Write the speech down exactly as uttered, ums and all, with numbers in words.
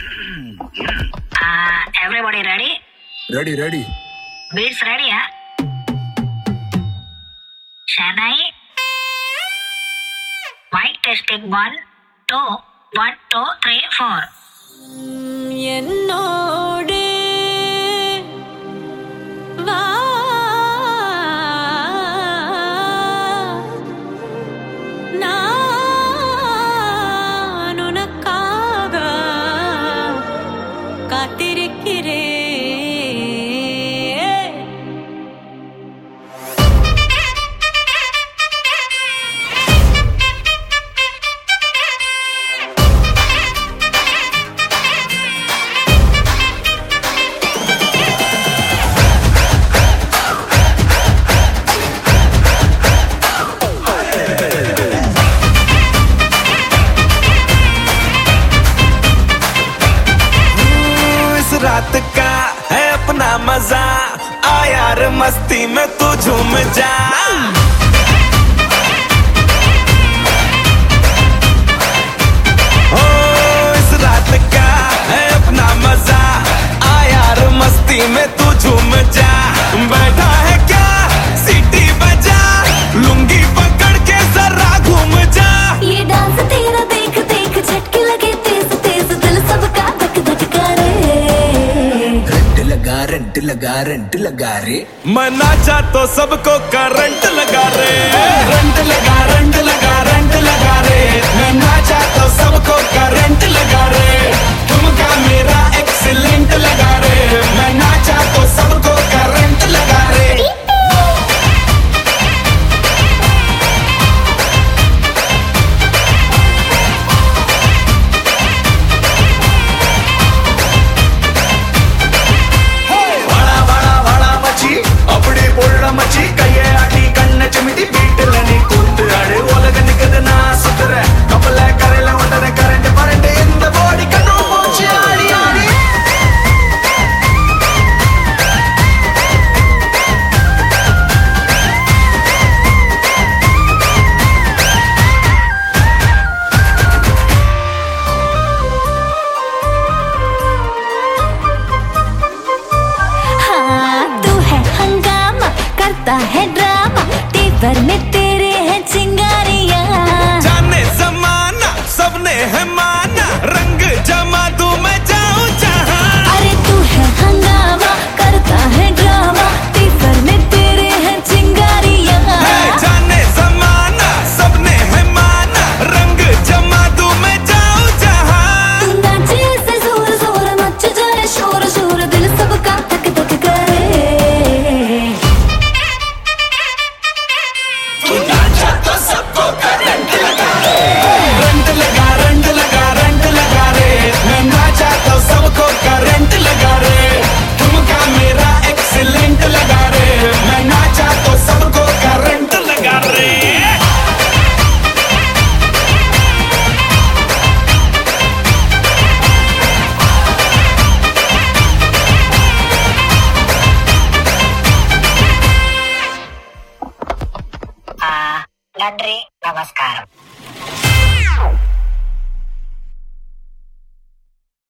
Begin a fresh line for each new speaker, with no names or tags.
Uh, everybody ready?
Ready, ready.
Beats ready, yeah? Chennai. Mic testing one, two, one, two, three, four.
என்னோடு வா நான் உனக்காக காத்திருக்கிறேன்.
रात का है अपना मजा, आ यार मस्ती में तू झूम जा. ओ इस रात का है अपना मजा, आ यार मस्ती में तू झूम जा. बैठा है क्या सीटी बजा, लुंगी पकड़ के जरा घूम जा.
ये डांस तेरा देख देख झटके लगे तेज तेज, दिल सबका धक धक करे.
रंट लगा रंट लगा रंट लगा रे.
मैं नाचा तो सबको करंट लगा रे. रंट लगा रंट लगा रंट लगा रे. मैं नाचा तो सबको करंट लगा रे. तुमका मेरा एक्सीलेंट लगा रे. मैं नाचा तो सबको करंट लगा रे.
அப்படி பொருள மச்சி கைய ஆட்டி கண்ண சிமிட்டி வீட்டுல நீ கூத்து ஆடு. உலக நிக்குது நான் சுத்துற கப்பல கரையில ஒட்டற கரண்ட் பரண்ட் இந்த போடி கண்ணு போச்சு ஆடி ஆடி.
करता है ड्रामा तेवर में तेरे हैं चिंगारियां.
जाने जमाना सबने है माना, रंग जमा दूं मैं जाऊं जहां.
अरे तू है हंगामा करता है ड्रामा तेवर में तेरे हैं चिंगारियां.
जाने जमाना सबने है माना, रंग जमा दूं मैं जाऊं जहां.
तू नाचे ऐसे जोर जोर मच जाए शोर शोर, दिल सबका धक धक करे.
तो सबको करंट लगा रे. रंट लगा रंट लगा रंट लगा रे. मैं नाचा तो सबको करंट लगा रे. तुमका मेरा एक्सीलेंट लगा रे. मैं नाचा तो सबको करंट लगा रे.
Uh, நன்றி நமஸ்காரம்.